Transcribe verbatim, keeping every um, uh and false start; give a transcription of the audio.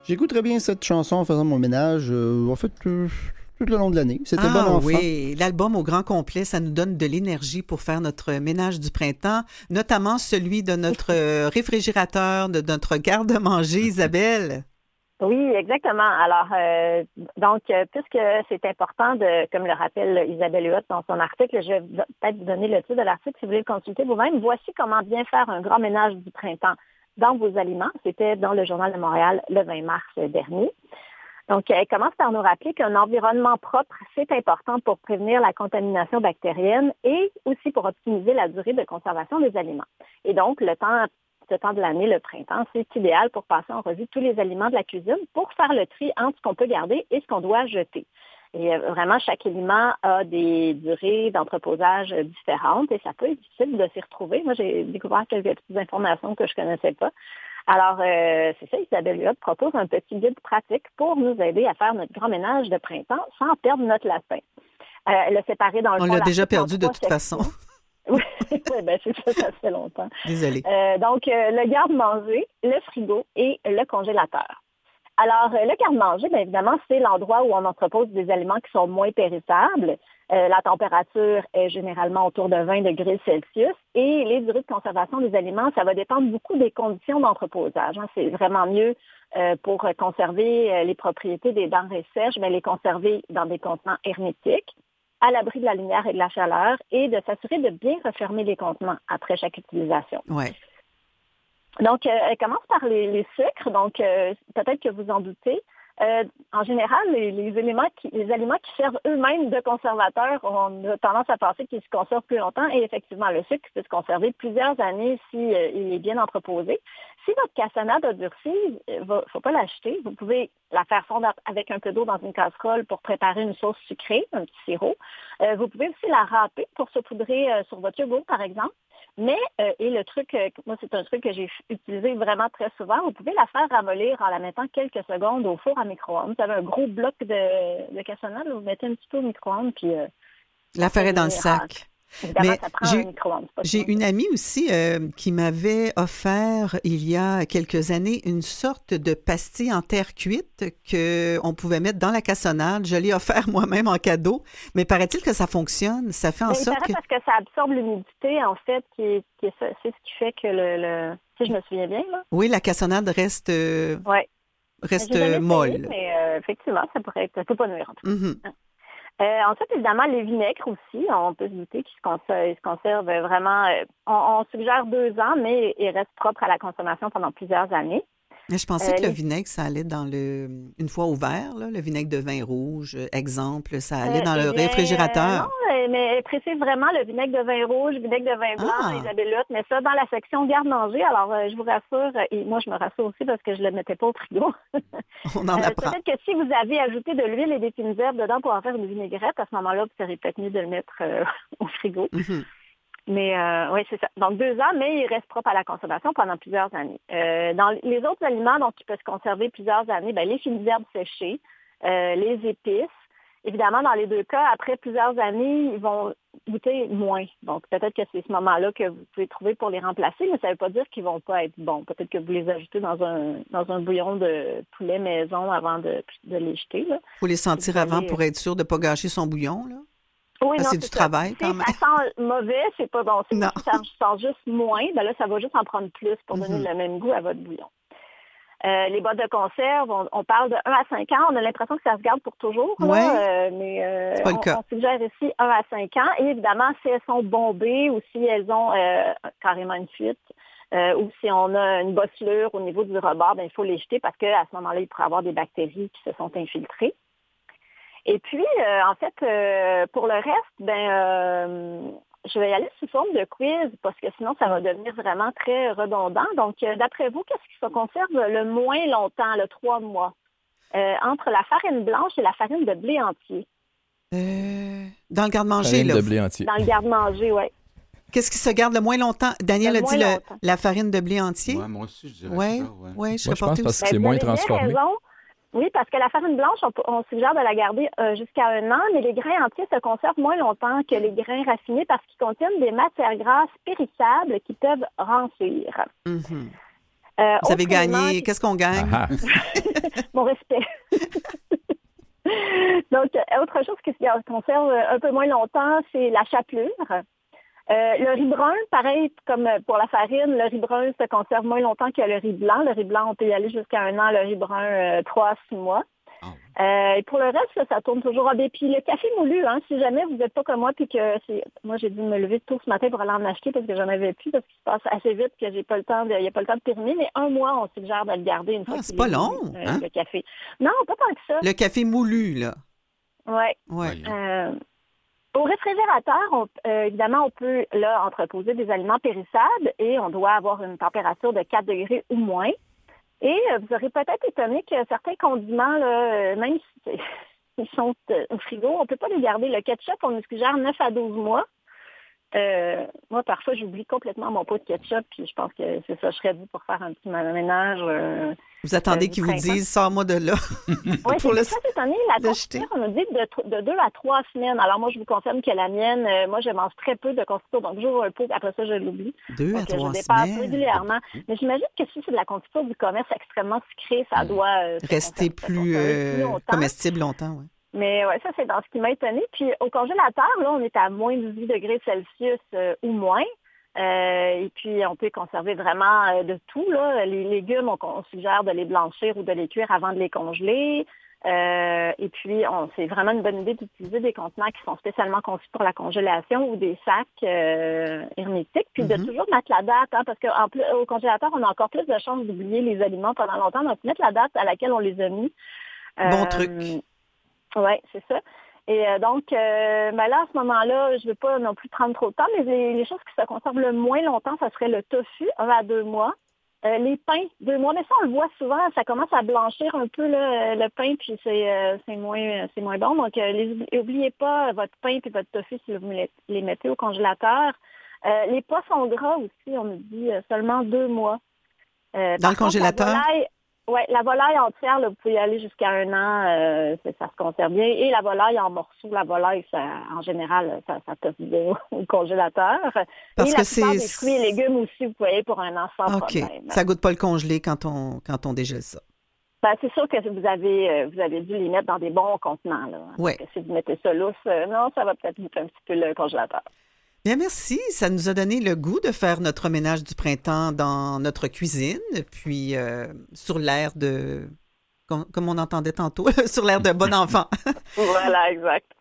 J'écoute très bien cette chanson en faisant mon ménage, euh, en fait, euh, tout le long de l'année. C'était Ah bon enfant. oui, l'album au grand complet, ça nous donne de l'énergie pour faire notre ménage du printemps, notamment celui de notre euh, réfrigérateur, de notre garde-manger, Isabelle. Oui, exactement. Alors, euh, donc, euh, puisque c'est important de, comme le rappelle Isabelle Huot dans son article, je vais peut-être vous donner le titre de l'article si vous voulez le consulter vous-même. Voici comment bien faire un grand ménage du printemps dans vos aliments. C'était dans le Journal de Montréal le vingt mars dernier. Donc, elle commence par nous rappeler qu'un environnement propre, c'est important pour prévenir la contamination bactérienne et aussi pour optimiser la durée de conservation des aliments. Et donc, le temps ce temps de l'année, le printemps, c'est idéal pour passer en revue tous les aliments de la cuisine pour faire le tri entre ce qu'on peut garder et ce qu'on doit jeter. Et euh, vraiment, chaque aliment a des durées d'entreposage différentes et ça peut être difficile de s'y retrouver. Moi, j'ai découvert quelques petites informations que je ne connaissais pas. Alors, euh, c'est ça, Isabelle Huot propose un petit guide pratique pour nous aider à faire notre grand ménage de printemps sans perdre notre lapin. Euh, elle l'a séparé dans le On fond, l'a déjà l'article en perdu de trois toute façon. sections. Oui, ben c'est ça, ça fait longtemps. Désolée. Euh, donc, euh, le garde-manger, le frigo et le congélateur. Alors, euh, le garde-manger, bien évidemment, c'est l'endroit où on entrepose des aliments qui sont moins périssables. Euh, la température est généralement autour de vingt degrés Celsius et les durées de conservation des aliments, ça va dépendre beaucoup des conditions d'entreposage. Hein. C'est vraiment mieux euh, pour conserver euh, les propriétés des denrées sèches, mais les conserver dans des contenants hermétiques, à l'abri de la lumière et de la chaleur, et de s'assurer de bien refermer les contenants après chaque utilisation. Ouais. Donc, euh, elle commence par les, les sucres. Donc, euh, peut-être que vous en doutez. Euh, en général, les, les éléments, qui, les aliments qui servent eux-mêmes de conservateurs, on a tendance à penser qu'ils se conservent plus longtemps. Et effectivement, le sucre peut se conserver plusieurs années si euh, il est bien entreposé. Si votre cassonade a durci, il ne faut pas l'acheter. Vous pouvez la faire fondre avec un peu d'eau dans une casserole pour préparer une sauce sucrée, un petit sirop. Euh, vous pouvez aussi la râper pour saupoudrer euh, sur votre yogourt, par exemple. Mais, euh, et le truc, euh, moi, c'est un truc que j'ai utilisé vraiment très souvent, vous pouvez la faire ramollir en la mettant quelques secondes au four à micro-ondes. Vous avez un gros bloc de, de cassonade, vous mettez un petit peu au micro-ondes, puis... Euh, la faire est dans le sac. Évidemment, Mais ça prend j'ai, un micro-ondes. j'ai une amie aussi euh, qui m'avait offert il y a quelques années une sorte de pastille en terre cuite qu'on pouvait mettre dans la cassonade. Je l'ai offert moi-même en cadeau, mais paraît-il que ça fonctionne. Ça fait en Mais sorte il que... parce que ça absorbe l'humidité, en fait, qui est, qui est ça, c'est ce qui fait que le... le... Si je me souviens bien, là. Oui, la cassonade reste, euh, ouais. reste J'ai jamais molle. essayé, mais euh, effectivement, ça pourrait être... Ça peut pas nuire, en tout cas. Mm-hmm. Euh, ensuite, évidemment, les vinaigres aussi, on peut se douter qu'ils se conservent, ils se conservent vraiment, euh, on, on suggère deux ans, mais ils restent propres à la consommation pendant plusieurs années. Mais je pensais Euh, que le les- vinaigre, ça allait dans le... Une fois ouvert, là, le vinaigre de vin rouge, euh, exemple, ça allait euh, dans eh le bien, euh, non, réfrigérateur. euh, mais elle précise vraiment le vinaigre de vin rouge, le vinaigre de vin blanc, Ah! Isabelle Huot, mais ça dans la section garde-manger. Alors, euh, je vous rassure, et moi, je me rassure aussi parce que je ne le mettais pas au frigo. On en Euh, apprend. peut-être que si vous avez ajouté de l'huile et des fines herbes dedans pour en faire une vinaigrette, à ce moment-là, vous seriez peut-être mieux de le mettre euh, au frigo. Mm-hmm. Mais euh, oui, c'est ça. Donc deux ans, mais il reste propre à la conservation pendant plusieurs années. Euh, dans les autres aliments, donc qui peuvent se conserver plusieurs années, ben, les fines herbes séchées, euh, les épices. Évidemment, dans les deux cas, après plusieurs années, ils vont goûter moins. Donc peut-être que c'est ce moment-là que vous pouvez trouver pour les remplacer, mais ça ne veut pas dire qu'ils vont pas être bons. Peut-être que vous les ajoutez dans un dans un bouillon de poulet maison avant de, de les jeter. Il Faut les sentir allez, avant pour être sûr de ne pas gâcher son bouillon, là. Oui, Ah, non, c'est du c'est ça. travail, quand Si même. ça sent mauvais, c'est pas bon. Si Non. ça sent juste moins, ben là, ça va juste en prendre plus pour donner Mm-hmm. le même goût à votre bouillon. Euh, les boîtes de conserve, on, on parle de un à cinq ans. On a l'impression que ça se garde pour toujours, là, Ouais, euh, mais euh, c'est pas le on, cas. on suggère ici un à cinq ans. Et évidemment, si elles sont bombées ou si elles ont euh, carrément une fuite, euh, ou si on a une bosselure au niveau du rebord, ben, il faut les jeter parce qu'à ce moment-là, il pourrait y avoir des bactéries qui se sont infiltrées. Et puis, euh, en fait, euh, pour le reste, ben, euh, je vais y aller sous forme de quiz parce que sinon, ça va devenir vraiment très redondant. Donc, euh, d'après vous, qu'est-ce qui se conserve le moins longtemps, le trois mois, euh, entre la farine blanche et la farine de blé entier? Euh, dans le garde-manger, Farine là. de blé entier. Dans le garde-manger, oui. Qu'est-ce qui se garde le moins longtemps? Daniel Le a dit moins le- longtemps. la farine de blé entier. Ouais, moi aussi, je dirais Oui, ça. Ouais. ouais, je Moi, serais je pense portée parce que aussi. c'est Ben, moins vous avez bien transformé. raison. Oui, parce que la farine blanche, on, on suggère de la garder euh, jusqu'à un an, mais les grains entiers se conservent moins longtemps que les grains raffinés parce qu'ils contiennent des matières grasses périssables qui peuvent rancir. Mm-hmm. Euh, Vous avez autre gagné. élément- Qu'est-ce qu'on gagne? Ah, Mon respect. Donc, euh, autre chose qui se conserve un peu moins longtemps, c'est la chapelure. Euh, le riz brun, pareil comme pour la farine, le riz brun se conserve moins longtemps que le riz blanc. Le riz blanc, on peut y aller jusqu'à un an, le riz brun, euh, trois à six mois. Oh. Euh, et pour le reste, là, ça tourne toujours à bien. Puis le café moulu, hein, si jamais vous n'êtes pas comme moi, puis que c'est, moi j'ai dû me lever tôt ce matin pour aller en acheter parce que j'en avais plus, parce qu'il se passe assez vite que j'ai pas le temps, de, il n'y a pas le temps de terminer. Mais un mois, on suggère de le garder une fois. Ah, c'est qu'il pas est long, moulu, euh, hein? le café. Non, pas tant que ça. Le café moulu, là. Ouais. Ouais. Voyons. Euh, au réfrigérateur, on, euh, évidemment, on peut là entreposer des aliments périssables et on doit avoir une température de quatre degrés ou moins. Et euh, vous aurez peut-être étonné que certains condiments, là, euh, même si ils sont euh, au frigo, on ne peut pas les garder. Le ketchup, on nous suggère neuf à douze mois. Euh, moi, parfois, j'oublie complètement mon pot de ketchup, puis je pense que c'est ça, je serais due pour faire un petit ménage. Euh, Vous attendez euh, qu'ils du vous printemps. disent, sors-moi de là. Oui, Pour le- c'est très étonné. La l'acheter. confiture, on nous dit de, de deux à trois semaines. Alors moi, je vous confirme que la mienne, euh, moi, je mange très peu de confiture, donc j'ouvre un pot, après ça, je l'oublie. Deux à Donc, euh, trois je dépasse semaines. régulièrement. Mais j'imagine que si c'est de la confiture du commerce extrêmement sucrée, ça doit euh, se Rester conserver- se plus, conserver euh, plus longtemps. comestible longtemps, oui. Mais ouais, ça, c'est dans ce qui m'a étonné. Puis au congélateur, là, on est à moins dix-huit degrés Celsius euh, ou moins. Euh, et puis, on peut conserver vraiment euh, de tout, là. Les légumes, on, on suggère de les blanchir ou de les cuire avant de les congeler. Euh, et puis, on, c'est vraiment une bonne idée d'utiliser des contenants qui sont spécialement conçus pour la congélation ou des sacs euh, hermétiques. Puis, de Mhm. toujours mettre la date, hein, parce qu'au congélateur, on a encore plus de chances d'oublier les aliments pendant longtemps. Donc, mettre la date à laquelle on les a mis. Bon Euh, truc. Oui, c'est ça. Et euh, donc, euh, ben là, à ce moment-là, je ne veux pas non plus prendre trop de temps, mais les, les choses qui se conservent le moins longtemps, ça serait le tofu, un à deux mois. Euh, les pains, deux mois. Mais ça, on le voit souvent, ça commence à blanchir un peu là, le pain, puis c'est, euh, c'est, moins, c'est moins bon. Donc, euh, les, n'oubliez pas votre pain et votre tofu si vous les, les mettez au congélateur. Euh, les poissons gras aussi, on nous dit euh, seulement deux mois. Euh, Dans le par contre, congélateur? La volaille, ouais, la volaille entière, là, vous pouvez y aller jusqu'à un an, euh, ça, ça se conserve bien. Et la volaille en morceaux, la volaille, ça, en général, ça, ça toffe bien au, au congélateur. Parce et que la plupart c'est- des fruits et légumes aussi, vous pouvez y aller pour un an sans OK. problème. Ça goûte pas le congelé quand on, quand on dégèle ça. Ben, c'est sûr que vous avez euh, vous avez dû les mettre dans des bons contenants. Là, hein, Ouais. parce que si vous mettez ça lousse, euh, non, ça va peut-être goûter un petit peu le congélateur. Bien, merci. Ça nous a donné le goût de faire notre ménage du printemps dans notre cuisine, puis euh, sur l'air de, comme, comme on entendait tantôt, sur l'air de bon enfant. Voilà, exact.